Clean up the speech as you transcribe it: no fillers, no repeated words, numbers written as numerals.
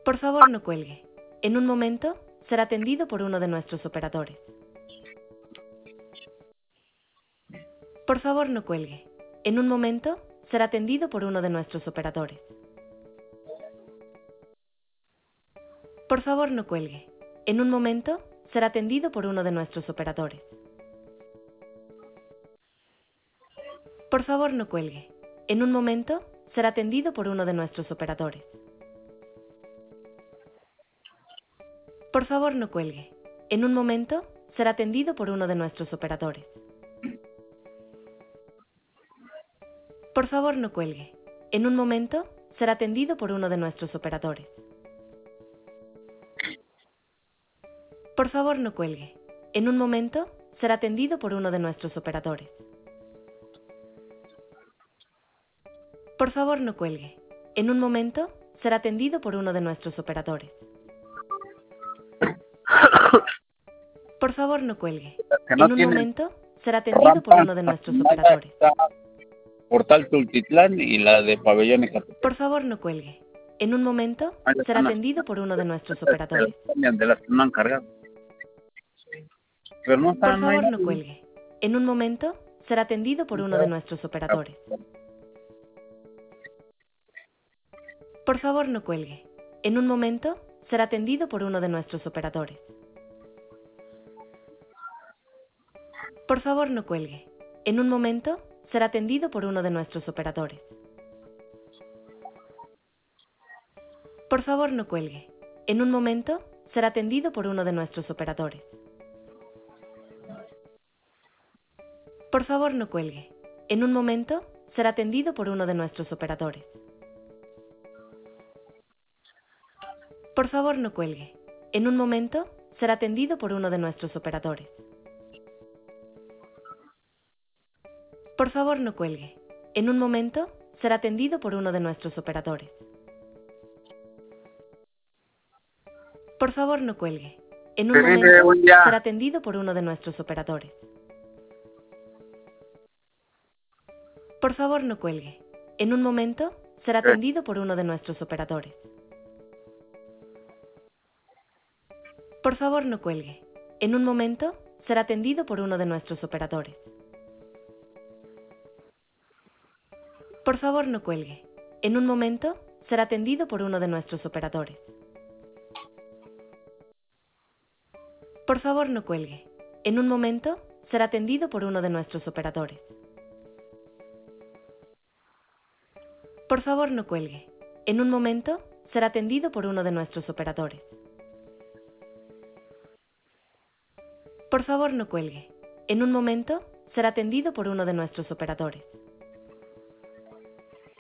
Por favor, no cuelgue. En un momento, será atendido por uno de nuestros operadores. Por favor, no cuelgue. En un momento, será atendido por uno de nuestros operadores. Por favor, no cuelgue. En un momento, será atendido por uno de nuestros operadores. Por favor, no cuelgue. En un momento, será atendido por uno de nuestros operadores. Por favor, no cuelgue. En un momento, será atendido por uno de nuestros operadores. Por favor, no cuelgue. En un momento, será atendido por uno de nuestros operadores. Por favor, no cuelgue. En un momento, será atendido por uno de nuestros operadores. Por favor, no cuelgue. En un momento, será atendido por uno de nuestros operadores. Por favor, no cuelgue. Que no En un tienen momento, será atendido por uno de nuestros operadores. Portal Tultitlán y la de Pabellón Ecatepec. Por favor, no cuelgue. En un momento, Ahí será están atendido por uno de nuestros operadores. de las que no han cargado. Pero no Por están, favor, no cuelgue. En un momento, será atendido por uno de nuestros operadores. Por favor, no cuelgue. En un momento, será atendido por uno de nuestros operadores. Por favor, no cuelgue. En un momento, será atendido por uno de nuestros operadores. Por favor, no cuelgue. En un momento, será atendido por uno de nuestros operadores. Por favor, no cuelgue. En un momento, será atendido por uno de nuestros operadores. Por favor, no cuelgue. En un momento, será atendido por uno de nuestros operadores. Por favor, no cuelgue. En un momento, será atendido por uno de nuestros operadores. Por favor, no cuelgue. En un momento, será atendido por uno de nuestros operadores. Por favor, no cuelgue. En un momento, será atendido por uno de nuestros operadores. Por favor, no cuelgue. En un momento, será atendido por uno de nuestros operadores. Por favor, no cuelgue. En un momento, será atendido por uno de nuestros operadores. Por favor, no cuelgue. En un momento, será atendido por uno de nuestros operadores. Por favor, no cuelgue. En un momento, será atendido por uno de nuestros operadores. Por favor, no cuelgue. En un momento, será atendido por uno de nuestros operadores.